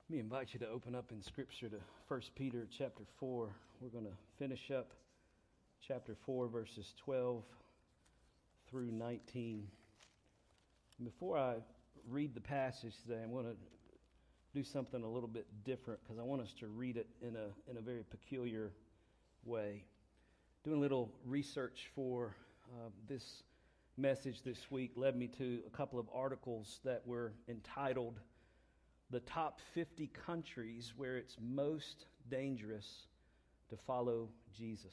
Let me invite you to open up in Scripture to 1 Peter chapter 4. We're going to finish up chapter 4, verses 12 through 19. And before I read the passage today, I'm going to do something a little bit different because I want us to read it in a very peculiar way. Doing a little research for this message this week led me to a couple of articles that were entitled "The Top 50 Countries Where It's Most Dangerous to Follow Jesus."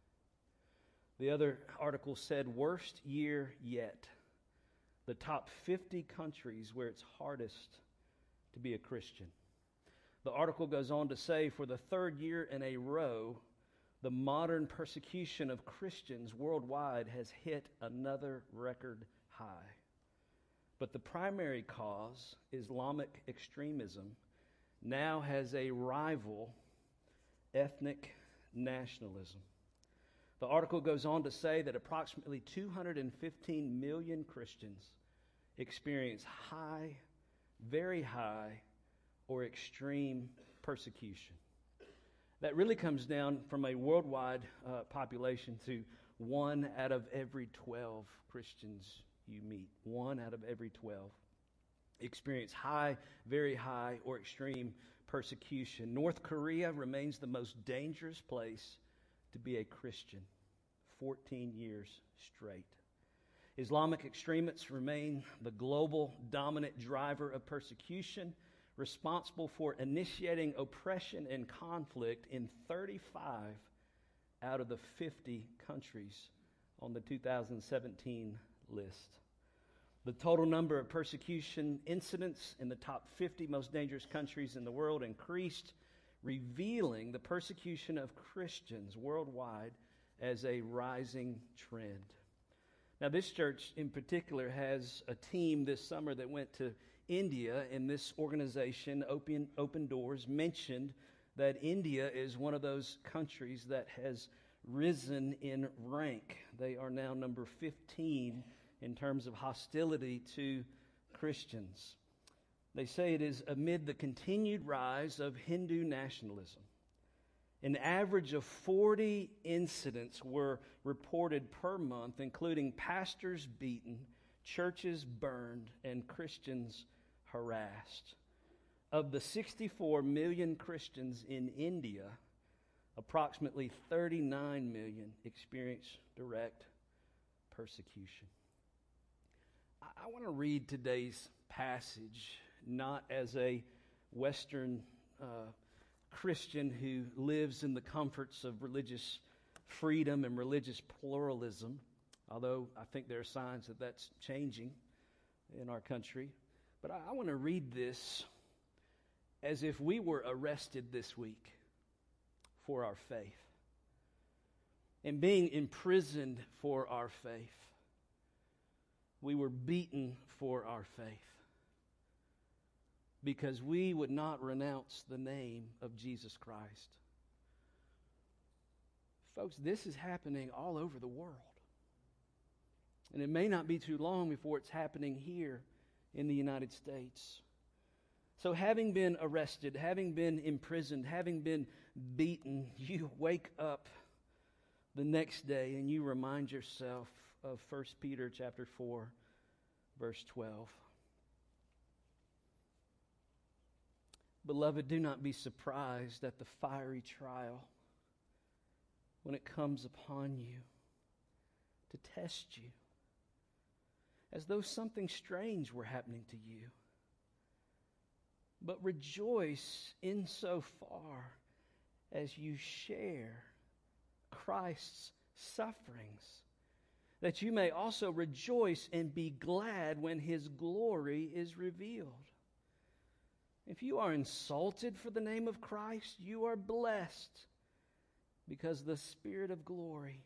The other article said, "Worst Year Yet. The Top 50 Countries Where It's Hardest to Be a Christian." The article goes on to say, for the third year in a row, the modern persecution of Christians worldwide has hit another record high. But the primary cause, Islamic extremism, now has a rival, ethnic nationalism. The article goes on to say that approximately 215 million Christians experience high, very high, or extreme persecution. That really comes down from a worldwide population to 1 out of every 12 Christians you meet. 1 out of every 12 experience high, very high, or extreme persecution. North Korea remains the most dangerous place to be a Christian, 14 years straight. Islamic extremists remain the global dominant driver of persecution, responsible for initiating oppression and conflict in 35 out of the 50 countries on the 2017 list. The total number of persecution incidents in the top 50 most dangerous countries in the world increased, revealing the persecution of Christians worldwide as a rising trend. Now, this church in particular has a team this summer that went to India, and this organization, Open Doors, mentioned that India is one of those countries that has risen in rank. They are now number 15 in terms of hostility to Christians. They say it is amid the continued rise of Hindu nationalism. An average of 40 incidents were reported per month, including pastors beaten, churches burned, and Christians harassed. Of the 64 million Christians in India, approximately 39 million experience direct persecution. I want to read today's passage not as a Western Christian who lives in the comforts of religious freedom and religious pluralism, although I think there are signs that that's changing in our country. But I want to read this as if we were arrested this week for our faith and being imprisoned for our faith. We were beaten for our faith because we would not renounce the name of Jesus Christ. Folks, this is happening all over the world. And it may not be too long before it's happening here in the United States. So having been arrested, having been imprisoned, having been beaten, you wake up the next day and you remind yourself of 1 Peter chapter 4, verse 12. Beloved, do not be surprised at the fiery trial when it comes upon you to test you, as though something strange were happening to you. But rejoice insofar as you share Christ's sufferings, that you may also rejoice and be glad when His glory is revealed. If you are insulted for the name of Christ, you are blessed, because the Spirit of glory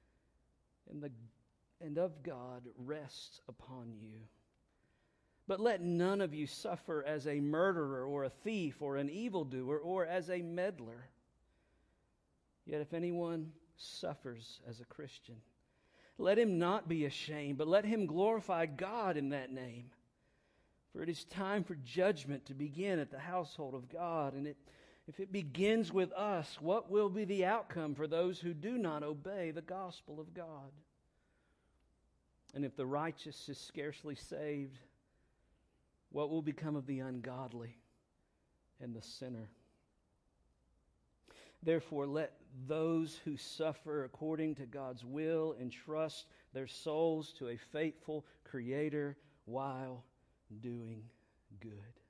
and of God rests upon you. But let none of you suffer as a murderer or a thief or an evildoer or as a meddler. Yet if anyone suffers as a Christian, let him not be ashamed, but let him glorify God in that name. For it is time for judgment to begin at the household of God. And if it begins with us, what will be the outcome for those who do not obey the gospel of God? And if the righteous is scarcely saved, what will become of the ungodly and the sinner? Therefore, let those who suffer according to God's will entrust their souls to a faithful Creator while doing good.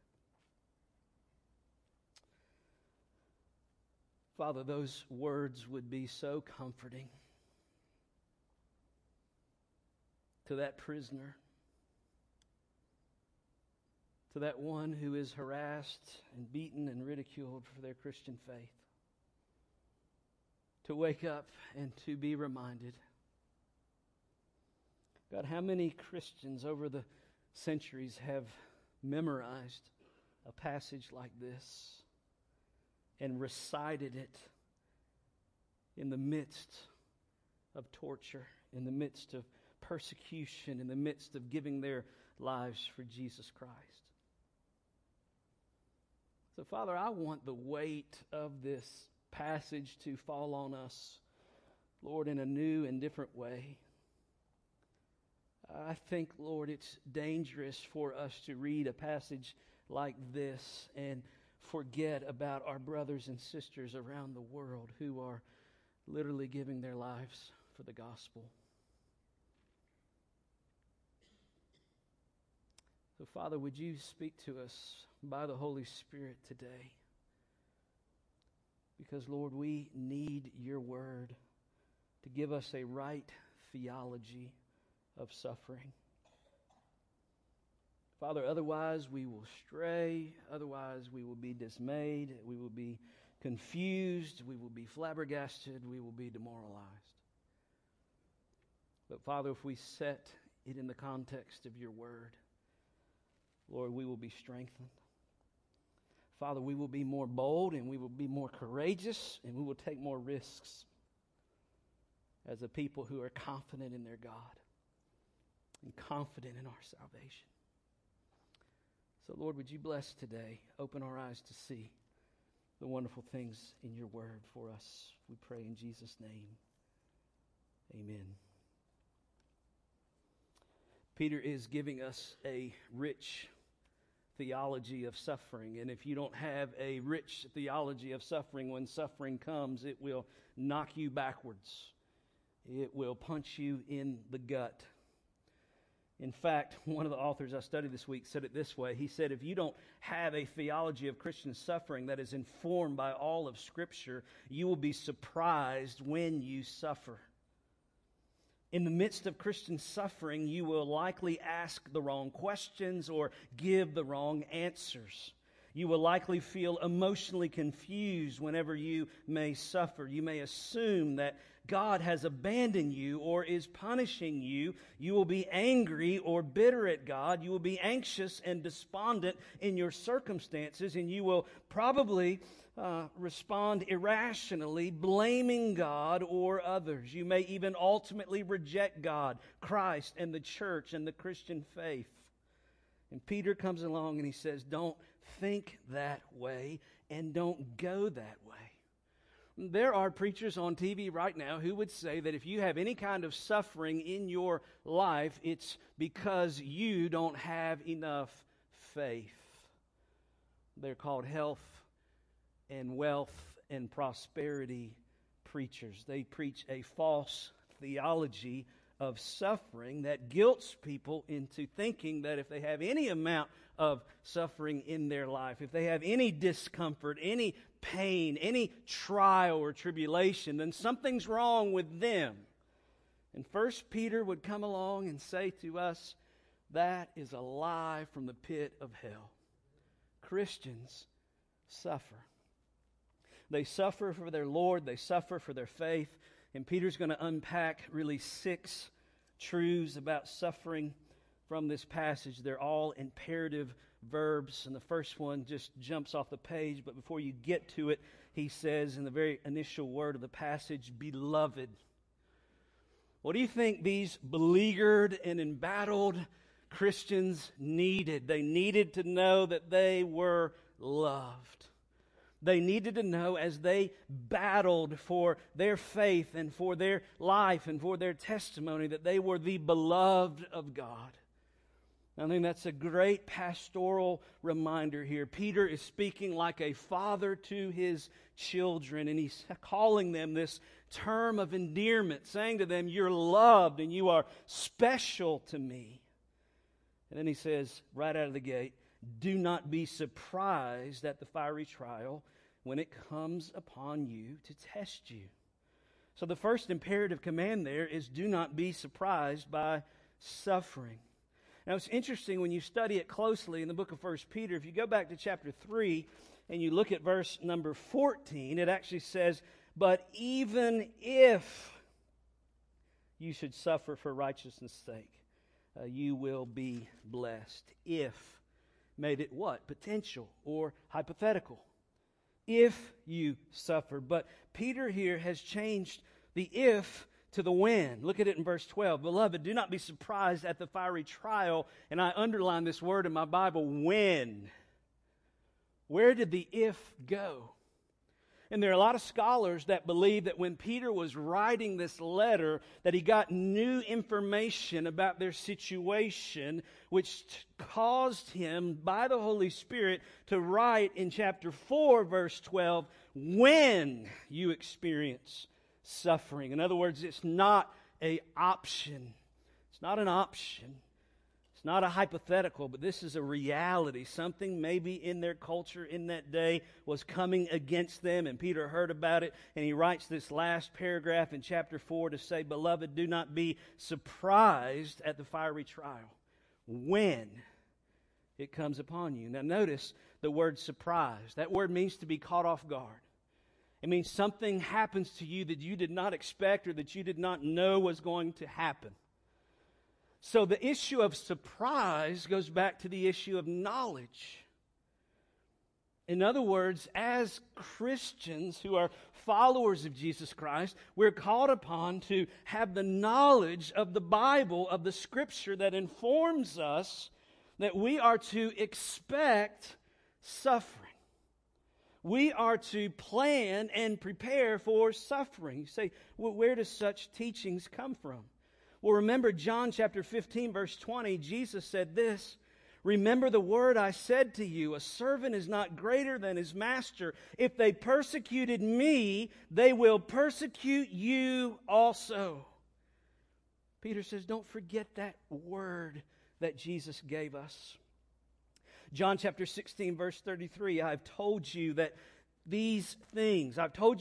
Father, those words would be so comforting to that prisoner, to that one who is harassed and beaten and ridiculed for their Christian faith, to wake up and to be reminded. God, how many Christians over the centuries have memorized a passage like this and recited it in the midst of torture, in the midst of persecution, in the midst of giving their lives for Jesus Christ. So, Father, I want the weight of this passage to fall on us, Lord, in a new and different way. I think, Lord, it's dangerous for us to read a passage like this and forget about our brothers and sisters around the world who are literally giving their lives for the gospel. So, Father, would you speak to us by the Holy Spirit today? Because, Lord, we need your word to give us a right theology of suffering. Father, otherwise we will stray, otherwise we will be dismayed, we will be confused, we will be flabbergasted, we will be demoralized. But Father, if we set it in the context of your word, Lord, we will be strengthened. Father, we will be more bold and we will be more courageous and we will take more risks as a people who are confident in their God and confident in our salvation. So, Lord, would you bless today? Open our eyes to see the wonderful things in your word for us. We pray in Jesus' name. Amen. Peter is giving us a rich theology of suffering. And if you don't have a rich theology of suffering, when suffering comes, it will knock you backwards. It will punch you in the gut. In fact, one of the authors I studied this week said it this way. He said, if you don't have a theology of Christian suffering that is informed by all of Scripture, you will be surprised when you suffer. In the midst of Christian suffering, you will likely ask the wrong questions or give the wrong answers. You will likely feel emotionally confused whenever you may suffer. You may assume that God has abandoned you or is punishing you. You will be angry or bitter at God. You will be anxious and despondent in your circumstances, and you will probably respond irrationally, blaming God or others. You may even ultimately reject God, Christ, and the church and the Christian faith. And Peter comes along and he says, don't think that way and don't go that way. There are preachers on TV right now who would say that if you have any kind of suffering in your life, it's because you don't have enough faith. They're called health and wealth and prosperity preachers. They preach a false theology of suffering that guilts people into thinking that if they have any amount of suffering in their life, if they have any discomfort, any pain, any trial or tribulation, then something's wrong with them. And 1 Peter would come along and say to us, that is a lie from the pit of hell. Christians suffer. They suffer for their Lord. They suffer for their faith. And Peter's going to unpack really 6 truths about suffering from this passage. They're all imperative verbs, and the first one just jumps off the page, but before you get to it, he says in the very initial word of the passage, beloved. What do you think these beleaguered and embattled Christians needed. They needed to know that they were loved. They needed to know as they battled for their faith and for their life and for their testimony that they were the beloved of God. I think that's a great pastoral reminder here. Peter is speaking like a father to his children, and he's calling them this term of endearment, saying to them, you're loved and you are special to me. And then he says, right out of the gate, do not be surprised at the fiery trial when it comes upon you to test you. So the first imperative command there is do not be surprised by suffering. Now it's interesting when you study it closely in the book of 1 Peter, if you go back to chapter 3 and you look at verse number 14, it actually says, but even if you should suffer for righteousness' sake, you will be blessed. If made it what? Potential or hypothetical. If you suffer. But Peter here has changed the if to the when. Look at it in verse 12. Beloved, do not be surprised at the fiery trial. And I underline this word in my Bible, when. Where did the if go? And there are a lot of scholars that believe that when Peter was writing this letter, that he got new information about their situation, which caused him, by the Holy Spirit, to write in chapter 4, verse 12, when you experience suffering. In other words, it's not an option. It's not an option. It's not a hypothetical, but this is a reality. Something maybe in their culture in that day was coming against them, and Peter heard about it, and he writes this last paragraph in chapter 4 to say, beloved, do not be surprised at the fiery trial when it comes upon you. Now notice the word surprise. That word means to be caught off guard. It means something happens to you that you did not expect or that you did not know was going to happen. So the issue of surprise goes back to the issue of knowledge. In other words, as Christians who are followers of Jesus Christ, we're called upon to have the knowledge of the Bible, of the Scripture that informs us that we are to expect suffering. We are to plan and prepare for suffering. You say, well, where does such teachings come from? Well, remember John chapter 15, verse 20, Jesus said this, remember the word I said to you, a servant is not greater than his master. If they persecuted me, they will persecute you also. Peter says, don't forget that word that Jesus gave us. John chapter 16, verse 33, I've told you these things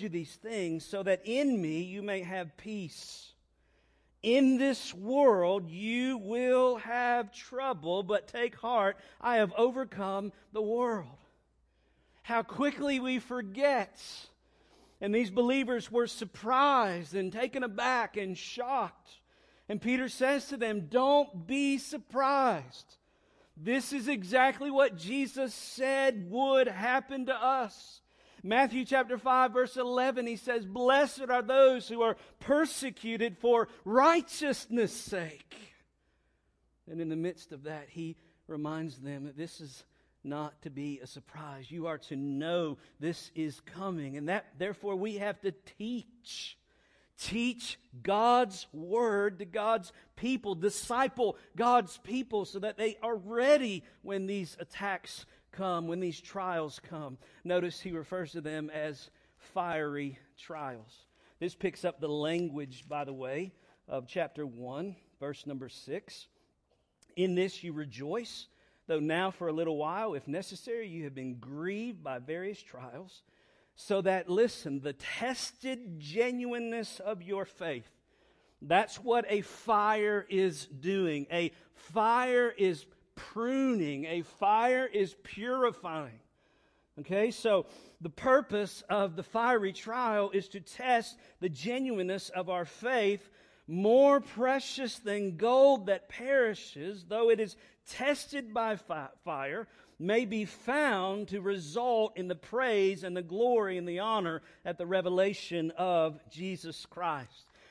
so that in me you may have peace. In this world you will have trouble, but take heart, I have overcome the world. How quickly we forget. And these believers were surprised and taken aback and shocked. And Peter says to them, don't be surprised. This is exactly what Jesus said would happen to us. Matthew chapter 5 verse 11, he says, blessed are those who are persecuted for righteousness' sake. And in the midst of that, he reminds them that this is not to be a surprise. You are to know this is coming. And that, therefore, we have to teach. Teach God's word to God's people. Disciple God's people so that they are ready when these attacks come, when these trials come. Notice he refers to them as fiery trials. This picks up the language, by the way, of chapter 1, verse number 6. In this you rejoice, though now for a little while, if necessary, you have been grieved by various trials, so that, listen, the tested genuineness of your faith, that's what a fire is doing. A fire is pruning. A fire is purifying. Okay, so the purpose of the fiery trial is to test the genuineness of our faith, more precious than gold that perishes, though it is tested by fire, may be found to result in the praise and the glory and the honor at the revelation of Jesus Christ.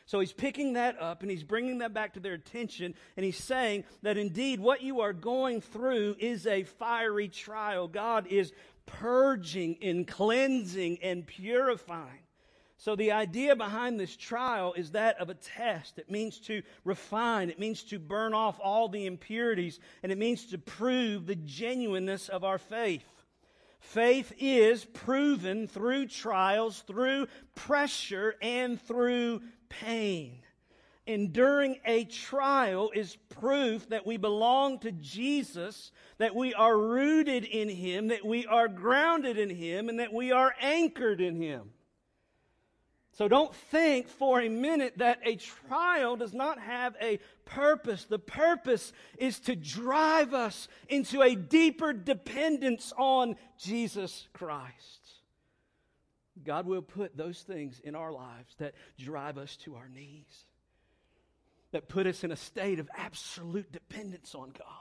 So he's picking that up and he's bringing that back to their attention, and he's saying that indeed what you are going through is a fiery trial. God is purging and cleansing and purifying. So the idea behind this trial is that of a test. It means to refine. It means to burn off all the impurities. And it means to prove the genuineness of our faith. Faith is proven through trials, through pressure, and through pain. Enduring a trial is proof that we belong to Jesus, that we are rooted in Him, that we are grounded in Him, and that we are anchored in Him. So don't think for a minute that a trial does not have a purpose. The purpose is to drive us into a deeper dependence on Jesus Christ. God will put those things in our lives that drive us to our knees, that put us in a state of absolute dependence on God.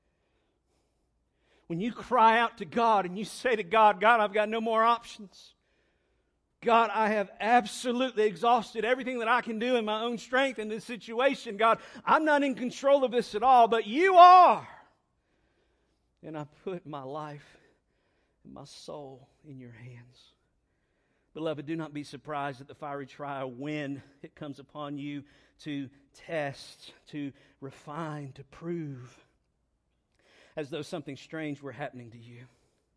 When you cry out to God and you say to God, God, I've got no more options. God, I have absolutely exhausted everything that I can do in my own strength in this situation. God, I'm not in control of this at all, but you are. And I put my life and my soul in your hands. Beloved, do not be surprised at the fiery trial when it comes upon you to test, to refine, to prove, as though something strange were happening to you.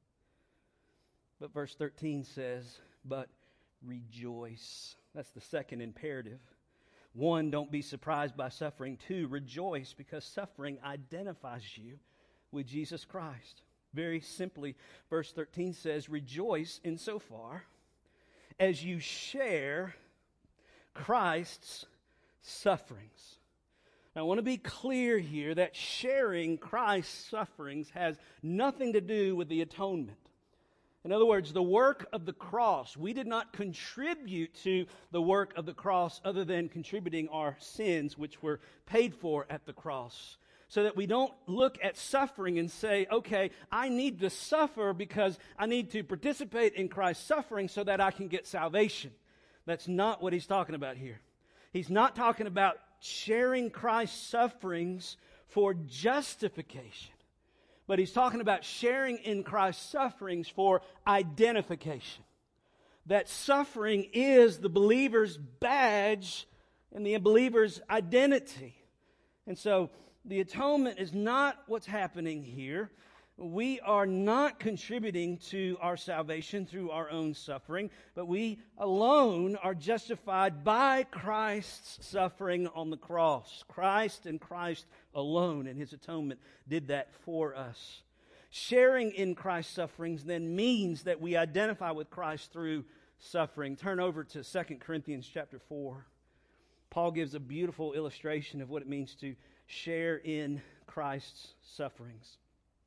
But verse 13 says, but rejoice. That's the second imperative. 1, don't be surprised by suffering. 2, rejoice, because suffering identifies you with Jesus Christ. Very simply, verse 13 says, rejoice insofar as you share Christ's sufferings. Now, I want to be clear here that sharing Christ's sufferings has nothing to do with the atonement. In other words, the work of the cross, we did not contribute to the work of the cross other than contributing our sins, which were paid for at the cross. So that we don't look at suffering and say, okay, I need to suffer because I need to participate in Christ's suffering so that I can get salvation. That's not what he's talking about here. He's not talking about sharing Christ's sufferings for justification. But he's talking about sharing in Christ's sufferings for identification. That suffering is the believer's badge and the believer's identity. And so the atonement is not what's happening here. We are not contributing to our salvation through our own suffering, but we alone are justified by Christ's suffering on the cross. Christ and Christ alone, and His atonement did that for us. Sharing in Christ's sufferings then means that we identify with Christ through suffering. Turn over to 2 Corinthians chapter 4. Paul gives a beautiful illustration of what it means to share in Christ's sufferings.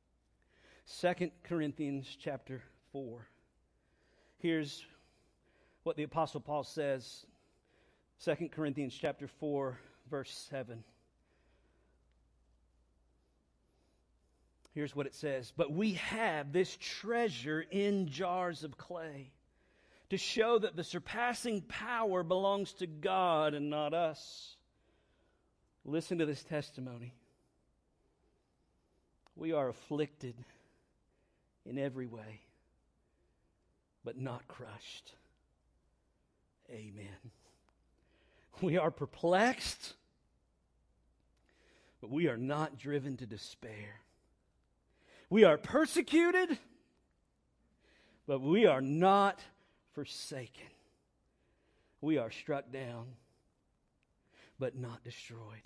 2 Corinthians chapter 4. Here's what the Apostle Paul says. 2 Corinthians chapter 4, verse 7. Here's what it says. But we have this treasure in jars of clay, to show that the surpassing power belongs to God and not us. Listen to this testimony. We are afflicted in every way, but not crushed. Amen. We are perplexed, but we are not driven to despair. We are persecuted, but we are not forsaken. We are struck down, but not destroyed.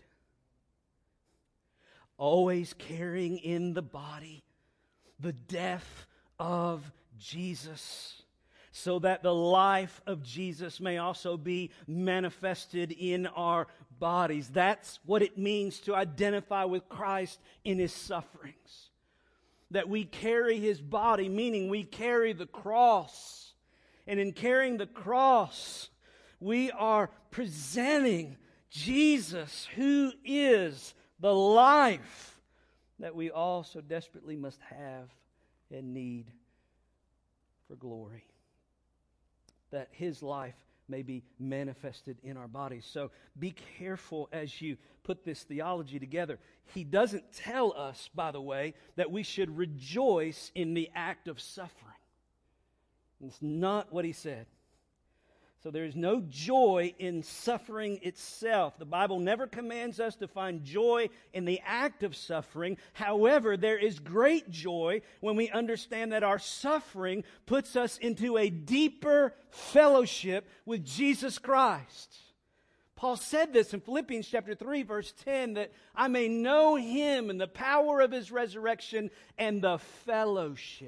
Always carrying in the body the death of Jesus, so that the life of Jesus may also be manifested in our bodies. That's what it means to identify with Christ in His sufferings. That we carry His body, meaning we carry the cross. And in carrying the cross, we are presenting Jesus, who is the life that we all so desperately must have and need for glory. That His life may be manifested in our bodies. So be careful as you put this theology together. He doesn't tell us, by the way, that we should rejoice in the act of suffering. It's not what he said. So there is no joy in suffering itself. The Bible never commands us to find joy in the act of suffering. However, there is great joy when we understand that our suffering puts us into a deeper fellowship with Jesus Christ. Paul said this in Philippians chapter 3, verse 10, that I may know Him and the power of His resurrection and the fellowship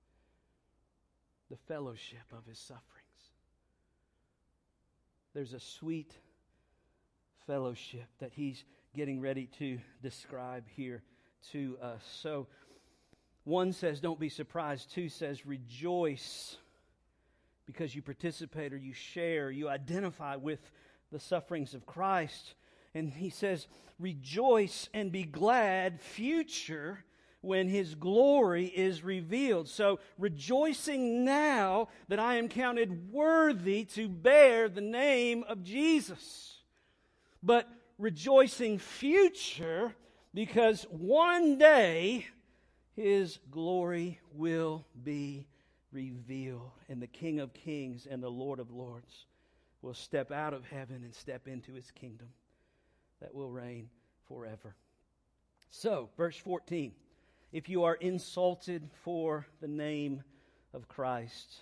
of His sufferings. There's a sweet fellowship that he's getting ready to describe here to us. So, 1 says, don't be surprised. 2 says, rejoice because you participate or you share, you identify with the sufferings of Christ. And he says, rejoice and be glad, future, when His glory is revealed. So, rejoicing now that I am counted worthy to bear the name of Jesus. But rejoicing future because one day His glory will be revealed. And the King of Kings and the Lord of Lords will step out of heaven and step into His kingdom that will reign forever. So, verse 14. If you are insulted for the name of Christ,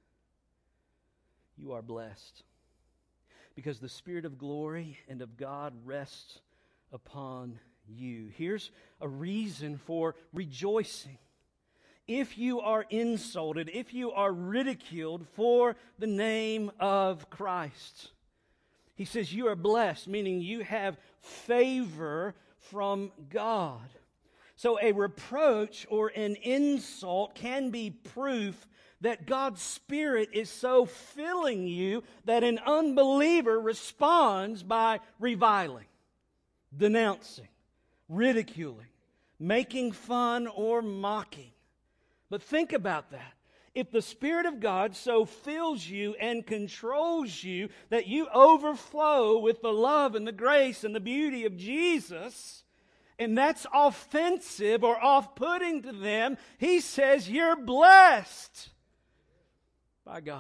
you are blessed, because the Spirit of glory and of God rests upon you. Here's a reason for rejoicing. If you are insulted, if you are ridiculed for the name of Christ, he says you are blessed, meaning you have favor from God. So a reproach or an insult can be proof that God's Spirit is so filling you that an unbeliever responds by reviling, denouncing, ridiculing, making fun, or mocking. But think about that. If the Spirit of God so fills you and controls you that you overflow with the love and the grace and the beauty of Jesus, and that's offensive or off-putting to them, he says you're blessed by God.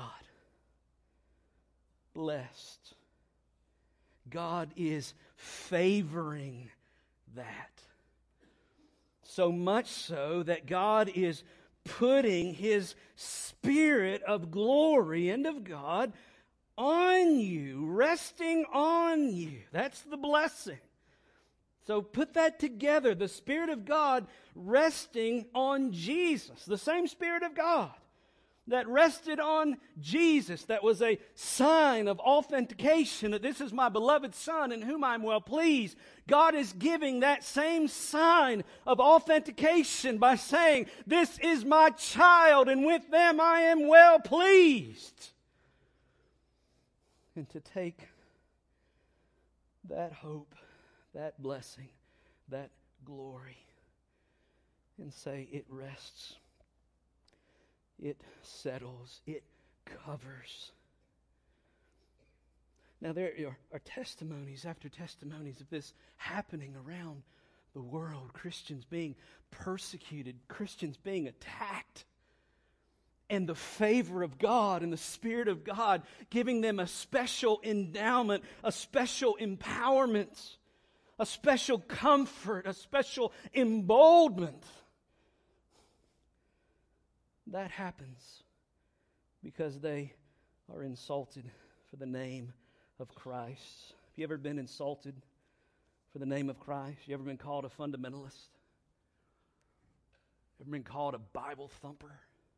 Blessed. God is favoring that. So much so that God is putting His Spirit of glory and of God on you, resting on you. That's the blessing. So put that together, the Spirit of God resting on Jesus, the same Spirit of God that rested on Jesus, that was a sign of authentication that this is my beloved Son in whom I'm well pleased. God is giving that same sign of authentication by saying, this is my child and with them I am well pleased. And to take that hope, that blessing, that glory, and say it rests, it settles, it covers. Now there are testimonies after testimonies of this happening around the world. Christians being persecuted, Christians being attacked, and the favor of God and the Spirit of God giving them a special endowment, a special empowerment, a special comfort, a special emboldenment. That happens because they are insulted for the name of Christ. Have you ever been insulted for the name of Christ? You ever been called a fundamentalist? Ever been called a Bible thumper?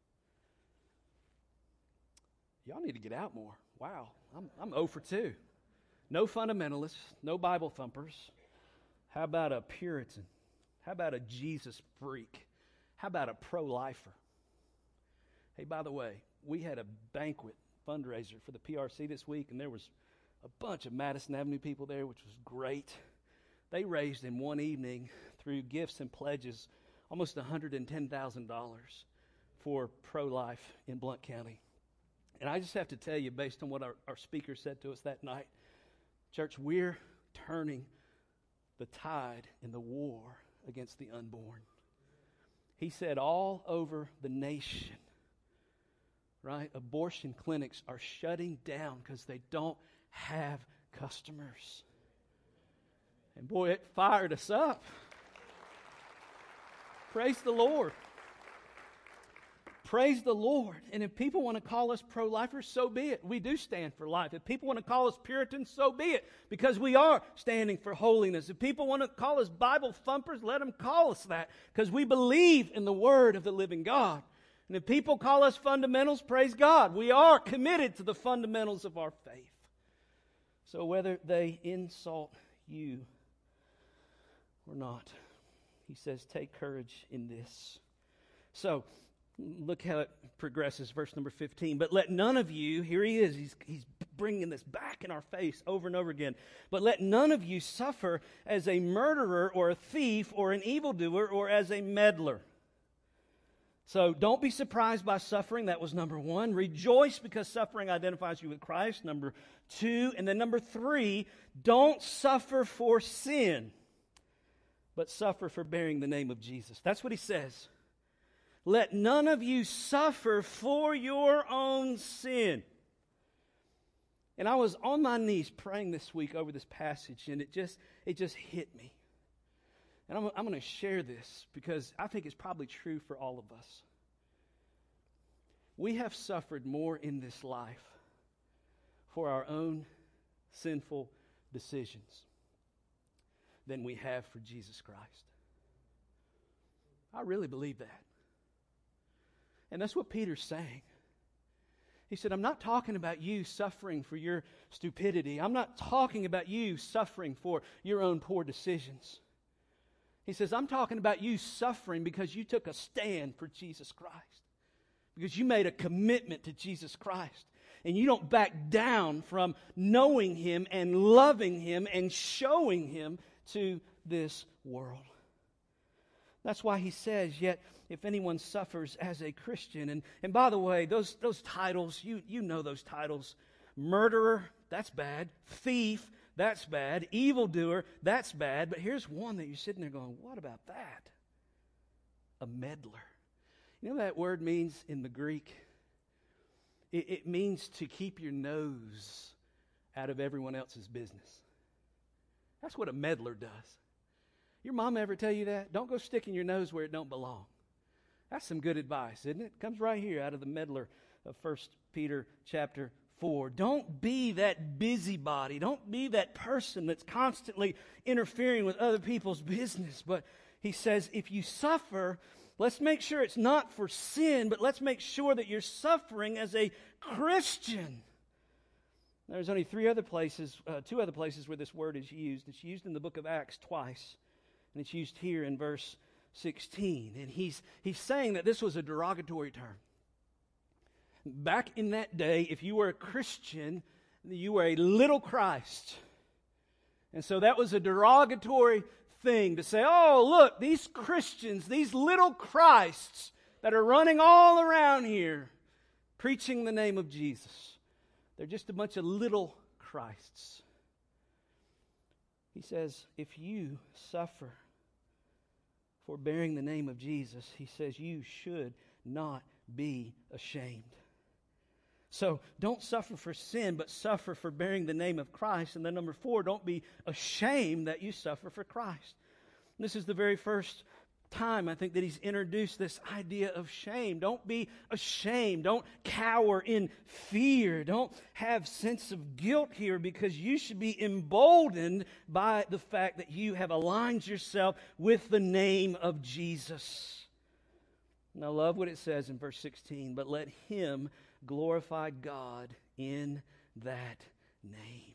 Y'all need to get out more. Wow, I'm 0 for 2. No fundamentalists, no Bible thumpers. How about a Puritan? How about a Jesus freak? How about a pro-lifer? Hey, by the way, we had a banquet fundraiser for the PRC this week, and there was a bunch of Madison Avenue people there, which was great. They raised in one evening, through gifts and pledges, almost $110,000 for pro-life in Blount County. And I just have to tell you, based on what our speaker said to us that night, church, we're turning the tide in the war against the unborn. He said all over the nation, right, abortion clinics are shutting down because they don't have customers. And boy, it fired us up. Praise the Lord. Praise the Lord. And if people want to call us pro-lifers, so be it. We do stand for life. If people want to call us Puritans, so be it, because we are standing for holiness. If people want to call us Bible thumpers, let them call us that, because we believe in the Word of the living God. And if people call us fundamentals, praise God. We are committed to the fundamentals of our faith. So whether they insult you or not, he says, take courage in this. So, look how it progresses, verse number 15. But let none of you, here he is, he's bringing this back in our face over and over again. But let none of you suffer as a murderer or a thief or an evildoer or as a meddler. So don't be surprised by suffering. That was number one. Rejoice because suffering identifies you with Christ. Number two. And then number three, don't suffer for sin, but suffer for bearing the name of Jesus. That's what he says. Let none of you suffer for your own sin. And I was on my knees praying this week over this passage, and it just hit me. And I'm going to share this because I think it's probably true for all of us. We have suffered more in this life for our own sinful decisions than we have for Jesus Christ. I really believe that. And that's what Peter's saying. He said, I'm not talking about you suffering for your stupidity. I'm not talking about you suffering for your own poor decisions. He says, I'm talking about you suffering because you took a stand for Jesus Christ. Because you made a commitment to Jesus Christ. And you don't back down from knowing Him and loving Him and showing Him to this world. That's why he says, yet if anyone suffers as a Christian, and by the way, those titles, you know those titles. Murderer, that's bad. Thief, that's bad. Evildoer, that's bad. But here's one that you're sitting there going, what about that? A meddler. You know what that word means in the Greek? It means to keep your nose out of everyone else's business. That's what a meddler does. Your mom ever tell you that? Don't go sticking your nose where it don't belong. That's some good advice, isn't it? It comes right here out of the meddler of 1 Peter chapter 4. Don't be that busybody. Don't be that person that's constantly interfering with other people's business. But he says, if you suffer, let's make sure it's not for sin, but let's make sure that you're suffering as a Christian. There's only two other places where this word is used. It's used in the book of Acts twice. And it's used here in verse 16. And he's saying that this was a derogatory term. Back in that day, if you were a Christian, you were a little Christ. And so that was a derogatory thing to say, oh, look, these Christians, these little Christs that are running all around here preaching the name of Jesus, they're just a bunch of little Christs. He says, if you suffer for bearing the name of Jesus, he says you should not be ashamed. So don't suffer for sin, but suffer for bearing the name of Christ. And then number 4, don't be ashamed that you suffer for Christ. And this is the very first time I think that he's introduced this idea of shame. Don't be ashamed. Don't cower in fear. Don't have sense of guilt here, because you should be emboldened by the fact that you have aligned yourself with the name of Jesus. And I love what it says in verse 16, but let him glorify God in that name.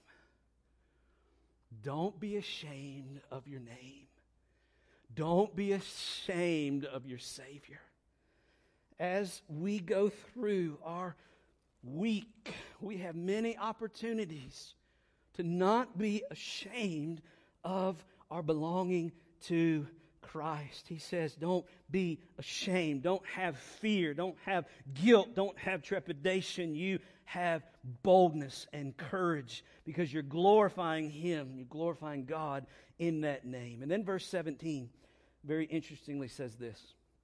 Don't be ashamed of your name. Don't be ashamed of your Savior. As we go through our week, we have many opportunities to not be ashamed of our belonging to Christ. He says, don't be ashamed. Don't have fear. Don't have guilt. Don't have trepidation. You have boldness and courage because you're glorifying Him. You're glorifying God in that name. And then verse 17 very interestingly says this.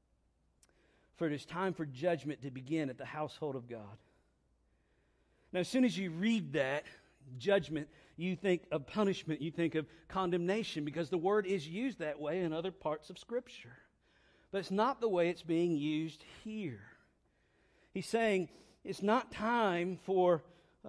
For it is time for judgment to begin at the household of God. Now, as soon as you read that, judgment, you think of punishment, you think of condemnation, because the word is used that way in other parts of Scripture. But it's not the way it's being used here. He's saying it's not time for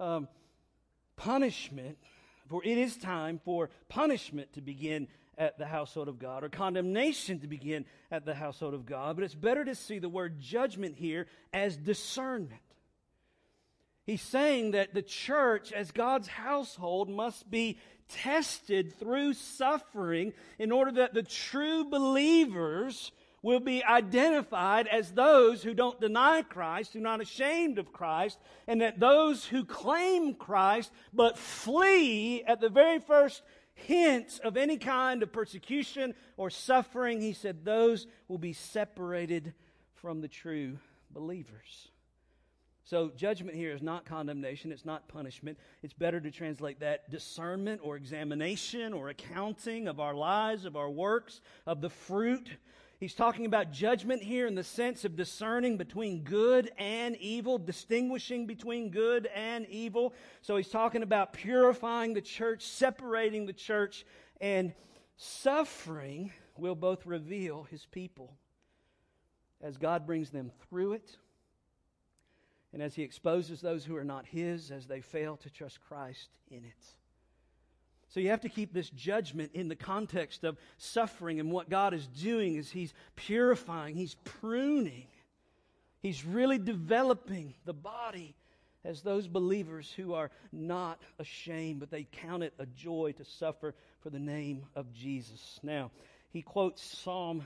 punishment, for it is time for punishment to begin at the household of God, or condemnation to begin at the household of God. But it's better to see the word judgment here as discernment. He's saying that the church, as God's household, must be tested through suffering in order that the true believers will be identified as those who don't deny Christ, who are not ashamed of Christ, and that those who claim Christ but flee at the very first hint of any kind of persecution or suffering, he said, those will be separated from the true believers. So judgment here is not condemnation, it's not punishment. It's better to translate that discernment or examination or accounting of our lives, of our works, of the fruit. He's talking about judgment here in the sense of discerning between good and evil, distinguishing between good and evil. So he's talking about purifying the church, separating the church, and suffering will both reveal His people as God brings them through it, and as He exposes those who are not His as they fail to trust Christ in it. So you have to keep this judgment in the context of suffering, and what God is doing is He's purifying, He's pruning. He's really developing the body as those believers who are not ashamed, but they count it a joy to suffer for the name of Jesus. Now, he quotes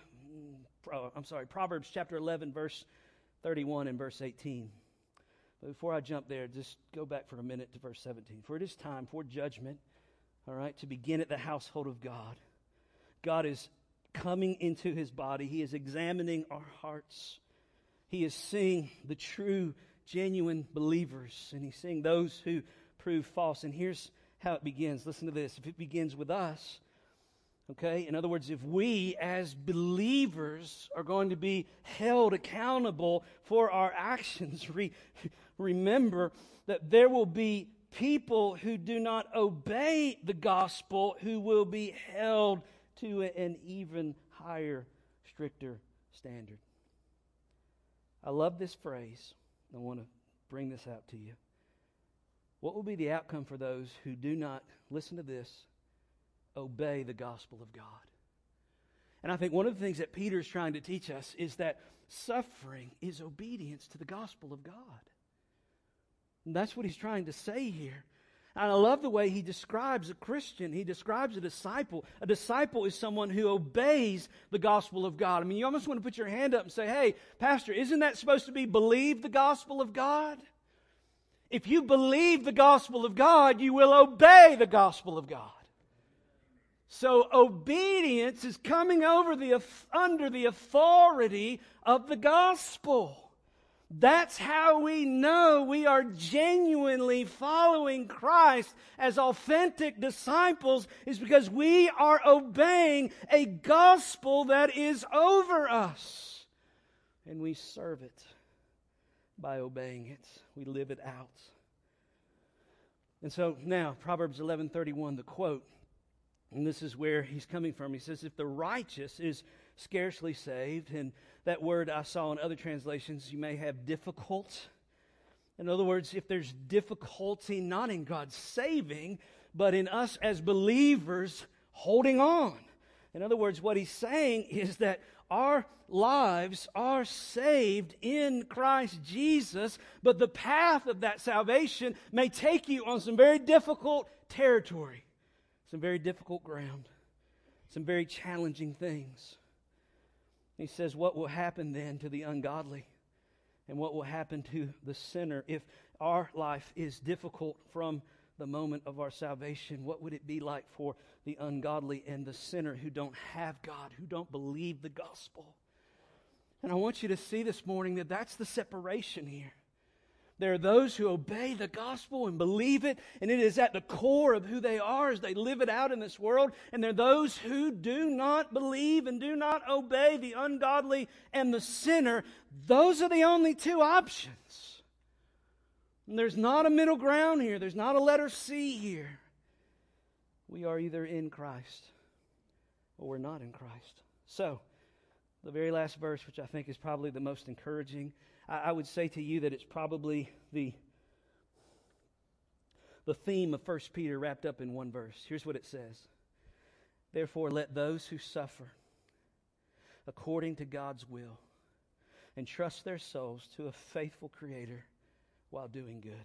Proverbs chapter 11, verse 31 and verse 18. But before I jump there, just go back for a minute to verse 17. For it is time for judgment, all right, to begin at the household of God. God is coming into His body. He is examining our hearts. He is seeing the true, genuine believers, and He's seeing those who prove false. And here's how it begins. Listen to this. If it begins with us, okay, in other words, if we as believers are going to be held accountable for our actions, remember that there will be people who do not obey the gospel who will be held to an even higher, stricter standard. I love this phrase. I want to bring this out to you. What will be the outcome for those who do not, listen to this, obey the gospel of God? And I think one of the things that Peter is trying to teach us is that suffering is obedience to the gospel of God. And that's what he's trying to say here. And I love the way he describes a Christian. He describes a disciple. A disciple is someone who obeys the gospel of God. I mean, you almost want to put your hand up and say, hey, Pastor, isn't that supposed to be believe the gospel of God? If you believe the gospel of God, you will obey the gospel of God. So obedience is coming under the authority of the gospel. That's how we know we are genuinely following Christ as authentic disciples, is because we are obeying a gospel that is over us. And we serve it by obeying it. We live it out. And so now, Proverbs 11:31, the quote, and this is where he's coming from. He says, if the righteous is scarcely saved, and that word I saw in other translations, you may have difficult. In other words, if there's difficulty not in God saving, but in us as believers holding on. In other words, what he's saying is that our lives are saved in Christ Jesus, but the path of that salvation may take you on some very difficult territory, some very difficult ground, some very challenging things. He says, what will happen then to the ungodly? And what will happen to the sinner if our life is difficult from the moment of our salvation, what would it be like for the ungodly and the sinner who don't have God, who don't believe the gospel? And I want you to see this morning that that's the separation here. There are those who obey the gospel and believe it, and it is at the core of who they are as they live it out in this world. And there are those who do not believe and do not obey, the ungodly and the sinner. Those are the only two options. And there's not a middle ground here. There's not a letter C here. We are either in Christ or we're not in Christ. So, the very last verse, which I think is probably the most encouraging, I would say to you that it's probably the theme of 1 Peter wrapped up in one verse. Here's what it says. Therefore, let those who suffer according to God's will entrust their souls to a faithful Creator while doing good.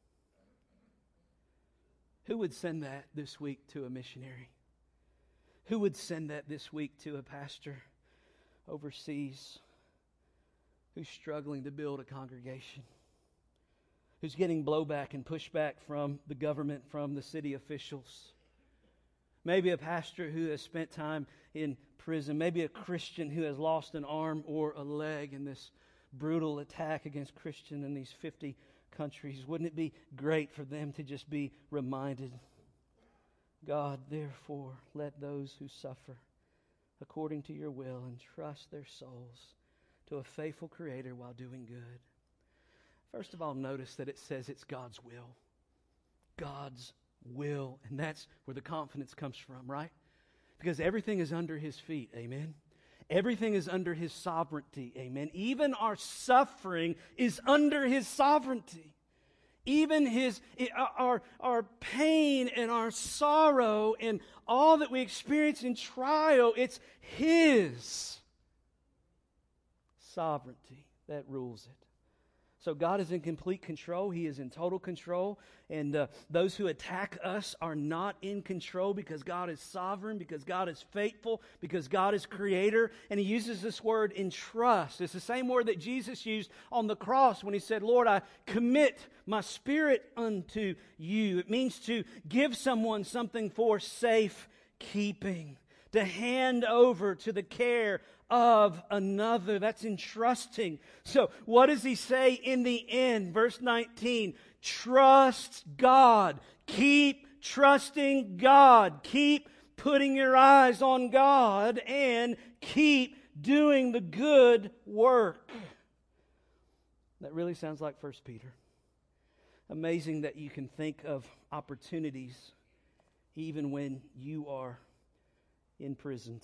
Who would send that this week to a missionary? Who would send that this week to a pastor overseas who's struggling to build a congregation, who's getting blowback and pushback from the government, from the city officials? Maybe a pastor who has spent time in prison, maybe a Christian who has lost an arm or a leg in this brutal attack against Christians in these 50 countries. Wouldn't it be great for them to just be reminded, God, therefore, let those who suffer according to your will entrust their souls to a faithful Creator while doing good. First of all, notice that it says it's God's will. God's will. And that's where the confidence comes from, right? Because everything is under His feet. Amen? Everything is under His sovereignty. Amen? Even our suffering is under His sovereignty. Even our pain and our sorrow and all that we experience in trial, it's His sovereignty that rules it. So God is in complete control. He is in total control. And those who attack us are not in control because God is sovereign, because God is faithful, because God is Creator. And He uses this word entrust. It's the same word that Jesus used on the cross when He said, Lord, I commit my spirit unto you. It means to give someone something for safe keeping, to hand over to the care of another. That's entrusting. So what does He say in the end? Verse 19, trust God. Keep trusting God. Keep putting your eyes on God and keep doing the good work. That really sounds like 1 Peter. Amazing that you can think of opportunities even when you are imprisoned.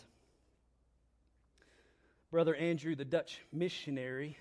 Brother Andrew, the Dutch missionary,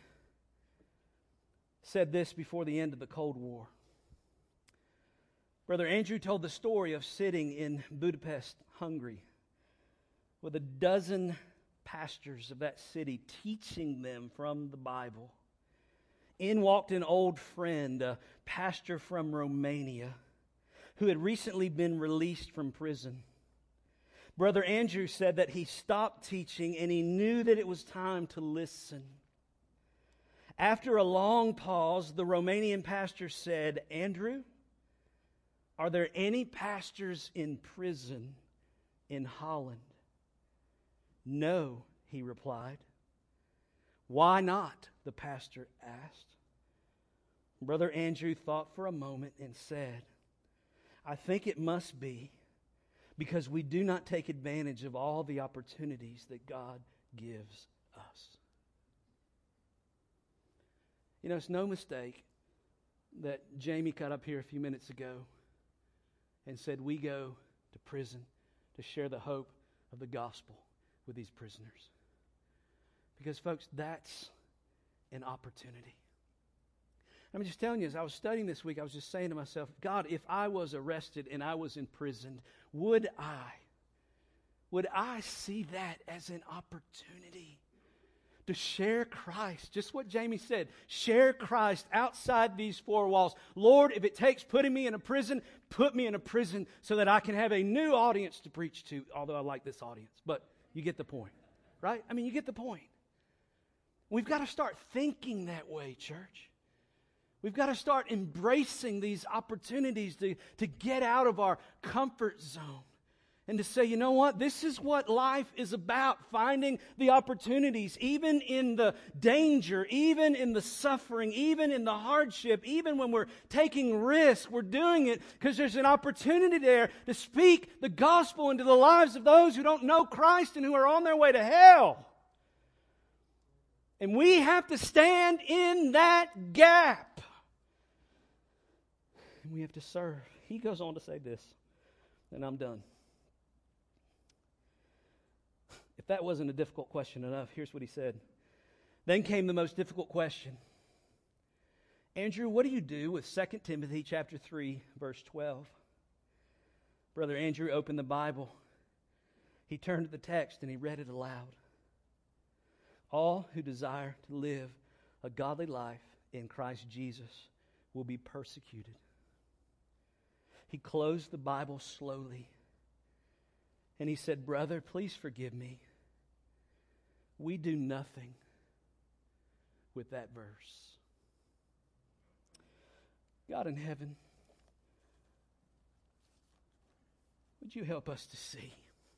said this before the end of the Cold War. Brother Andrew told the story of sitting in Budapest, Hungary, with a dozen pastors of that city teaching them from the Bible. In walked an old friend, a pastor from Romania, who had recently been released from prison. Brother Andrew said that he stopped teaching and he knew that it was time to listen. After a long pause, the Romanian pastor said, Andrew, are there any pastors in prison in Holland? No, he replied. Why not? The pastor asked. Brother Andrew thought for a moment and said, I think it must be because we do not take advantage of all the opportunities that God gives us. You know, it's no mistake that Jamie got up here a few minutes ago and said we go to prison to share the hope of the gospel with these prisoners. Because, folks, that's an opportunity. I'm just telling you, as I was studying this week, I was just saying to myself, God, if I was arrested and I was imprisoned, would I see that as an opportunity to share Christ? Just what Jamie said, share Christ outside these four walls. Lord, if it takes putting me in a prison, put me in a prison so that I can have a new audience to preach to, although I like this audience. But you get the point, right? I mean, you get the point. We've got to start thinking that way, church. We've got to start embracing these opportunities to get out of our comfort zone and to say, you know what? This is what life is about, finding the opportunities, even in the danger, even in the suffering, even in the hardship, even when we're taking risks. We're doing it because there's an opportunity there to speak the gospel into the lives of those who don't know Christ and who are on their way to hell. And we have to stand in that gap. And we have to serve. He goes on to say this, and I'm done. If that wasn't a difficult question enough, here's what he said. Then came the most difficult question. Andrew, what do you do with 2 Timothy chapter 3, verse 12? Brother Andrew opened the Bible. He turned to the text and he read it aloud. All who desire to live a godly life in Christ Jesus will be persecuted. He closed the Bible slowly and he said, brother, please forgive me. We do nothing with that verse. God in heaven, would you help us to see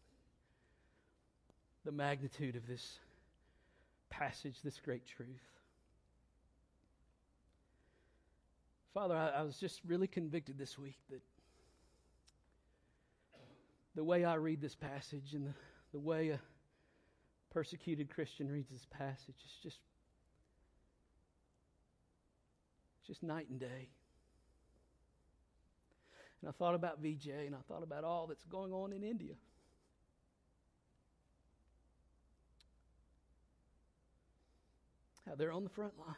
the magnitude of this passage, this great truth? Father, I was just really convicted this week that the way I read this passage and the way a persecuted Christian reads this passage is just night and day. And I thought about VJ and I thought about all that's going on in India. How they're on the front lines.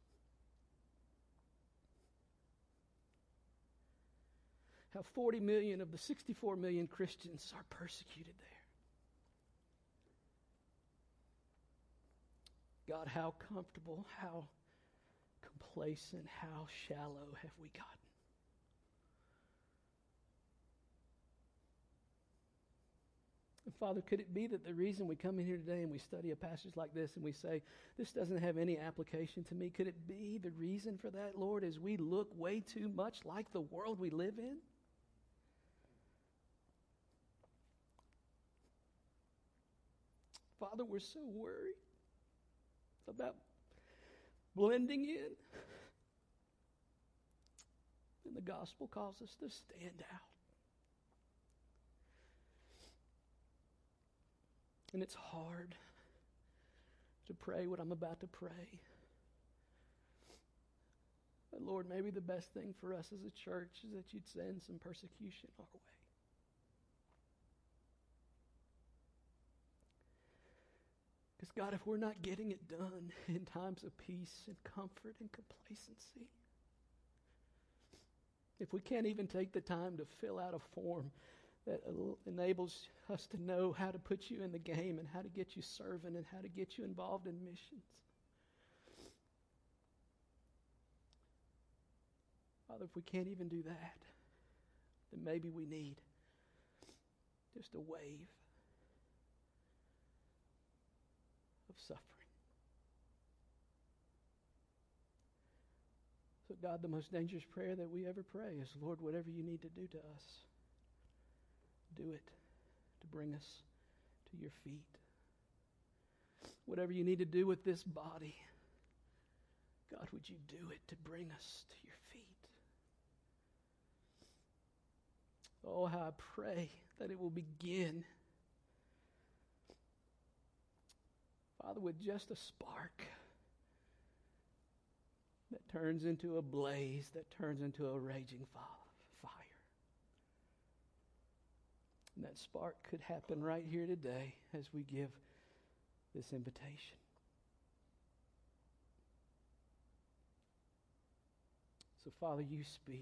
How 40 million of the 64 million Christians are persecuted there. God, how comfortable, how complacent, how shallow have we gotten? And Father, could it be that the reason we come in here today and we study a passage like this and we say, this doesn't have any application to me, could it be the reason for that, Lord, is we look way too much like the world we live in? Father, we're so worried about blending in. And the gospel calls us to stand out. And it's hard to pray what I'm about to pray. But Lord, maybe the best thing for us as a church is that you'd send some persecution our way. Because God, if we're not getting it done in times of peace and comfort and complacency, if we can't even take the time to fill out a form that enables us to know how to put you in the game and how to get you serving and how to get you involved in missions. Father, if we can't even do that, then maybe we need just a wave of suffering. So God, the most dangerous prayer that we ever pray is, Lord, whatever you need to do to us, do it to bring us to your feet. Whatever you need to do with this body, God, would you do it to bring us to your feet? Oh, how I pray that it will begin, Father, with just a spark that turns into a blaze, that turns into a raging fire. And that spark could happen right here today as we give this invitation. So, Father, you speak.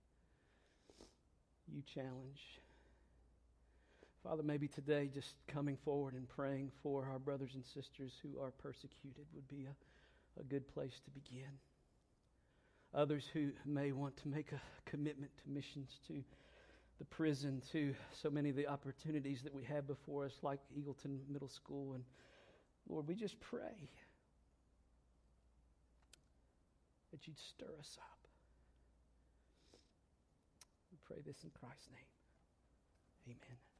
You challenge. Father, maybe today just coming forward and praying for our brothers and sisters who are persecuted would be a good place to begin. Others who may want to make a commitment to missions, to the prison, to so many of the opportunities that we have before us, like Eagleton Middle School. And Lord, we just pray that you'd stir us up. We pray this in Christ's name. Amen.